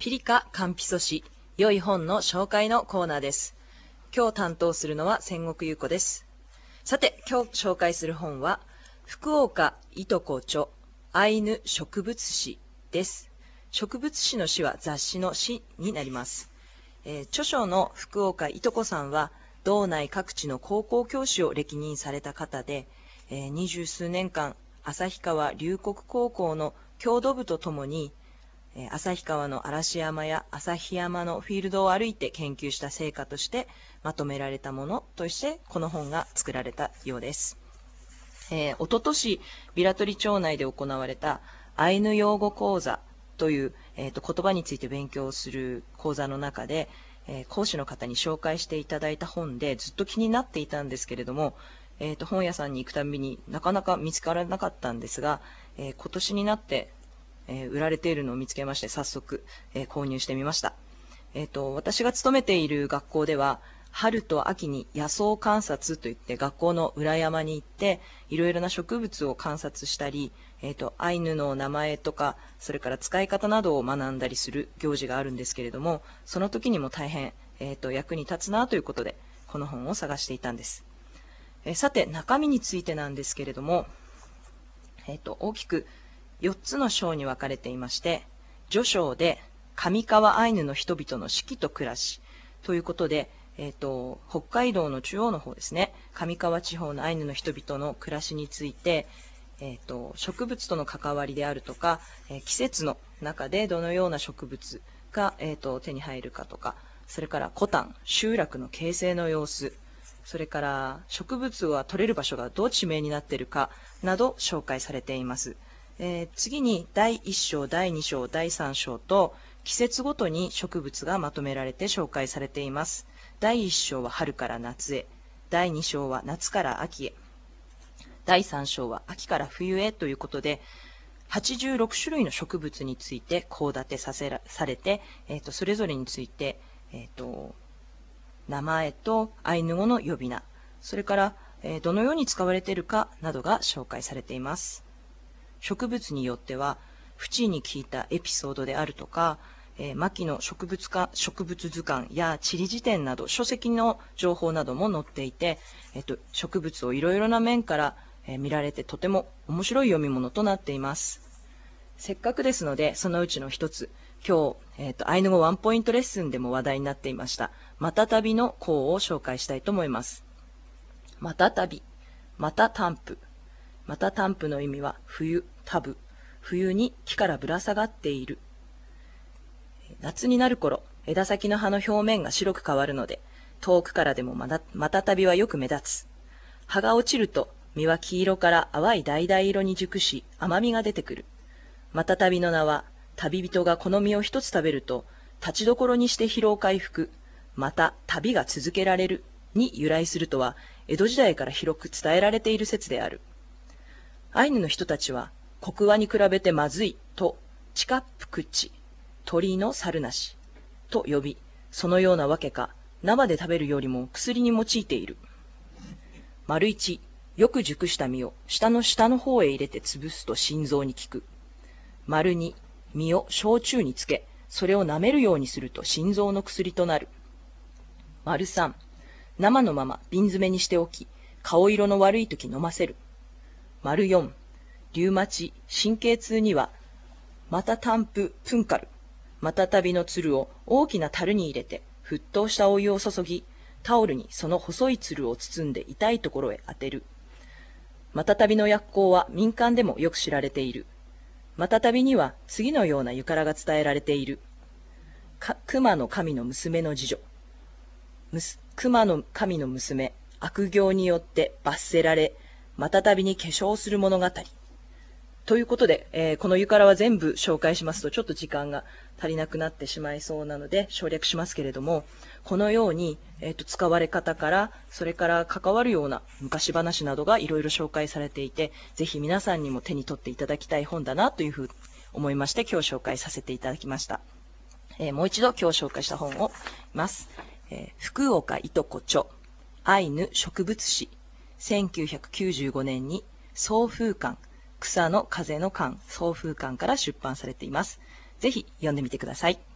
ピリカカンピソシ、良い本の紹介のコーナーです。今日担当するのは千石優子です。さて、今日紹介する本は、福岡いとこ著アイヌ植物誌です。植物誌の誌は雑誌の誌になります。著書の福岡いとこさんは、道内各地の高校教師を歴任された方で、20数年間、旭川龍谷高校の郷土部とともに、旭川の嵐山や旭山のフィールドを歩いて研究した成果としてまとめられたものとしてこの本が作られたようです。おととし平取町内で行われたアイヌ用語講座という、言葉について勉強する講座の中で、講師の方に紹介していただいた本でずっと気になっていたんですけれども、本屋さんに行くたびになかなか見つからなかったんですが、今年になって売られているのを見つけまして、早速、購入してみました。私が勤めている学校では、春と秋に野草観察といって学校の裏山に行って、いろいろな植物を観察したり、アイヌの名前とか、それから使い方などを学んだりする行事があるんですけれども、その時にも大変、役に立つなということで、この本を探していたんです。さて、中身についてなんですけれども、大きく4つの章に分かれていまして、序章で上川アイヌの人々の四季と暮らしということで、北海道の中央の方ですね、上川地方のアイヌの人々の暮らしについて、植物との関わりであるとか、季節の中でどのような植物が、手に入るかとか、それからコタン、集落の形成の様子、それから植物が取れる場所がどう地名になっているかなど紹介されています。次に第1章、第2章、第3章と季節ごとに植物がまとめられて紹介されています。第1章は春から夏へ、第2章は夏から秋へ、第3章は秋から冬へということで、86種類の植物について項立てされて、それぞれについて、名前とアイヌ語の呼び名、それから、どのように使われているかなどが紹介されています。植物によっては、縁に聞いたエピソードであるとか、牧野植物図鑑や地理辞典など書籍の情報なども載っていて、植物をいろいろな面から、見られてとても面白い読み物となっています。せっかくですので、そのうちの一つ、今日、アイヌ語ワンポイントレッスンでも話題になっていました、またたびの項を紹介したいと思います。またたび、またたんぷ。またたんぷの意味は冬、たぶ。冬に木からぶら下がっている。夏になる頃、枝先の葉の表面が白く変わるので、遠くからでもまたたびはよく目立つ。葉が落ちると、実は黄色から淡い橙色に熟し、甘みが出てくる。またたびの名は、旅人がこの実を一つ食べると、立ちどころにして疲労回復、また旅が続けられるに由来するとは、江戸時代から広く伝えられている説である。アイヌの人たちは、黒和に比べてまずいと、チカップクッチ、鳥の猿なしと呼び、そのようなわけか、生で食べるよりも薬に用いている。丸一、よく熟した実を下の方へ入れて潰すと心臓に効く。丸二、実を焼酎につけ、それを舐めるようにすると心臓の薬となる。丸三、生のまま瓶詰めにしておき、顔色の悪いとき飲ませる。丸四、リウマチ、神経痛には、またたんぷプンカル、またたびのつるを大きな樽に入れて、沸騰したお湯を注ぎ、タオルにその細いつるを包んで痛いところへ当てる。またたびの薬効は民間でもよく知られている。またたびには次のようなゆからが伝えられている。熊の神の娘の次女。熊の神の娘、悪行によって罰せられ、またたびに化粧する物語。ということで、このゆからは全部紹介しますとちょっと時間が足りなくなってしまいそうなので省略しますけれども、このように、使われ方から、それから関わるような昔話などがいろいろ紹介されていて、ぜひ皆さんにも手に取っていただきたい本だなというふうに思いまして今日紹介させていただきました。もう一度今日紹介した本を見ます。福岡いとこ著アイヌ植物誌、1995年に送風館、草の風の館、送風館から出版されています。ぜひ読んでみてください。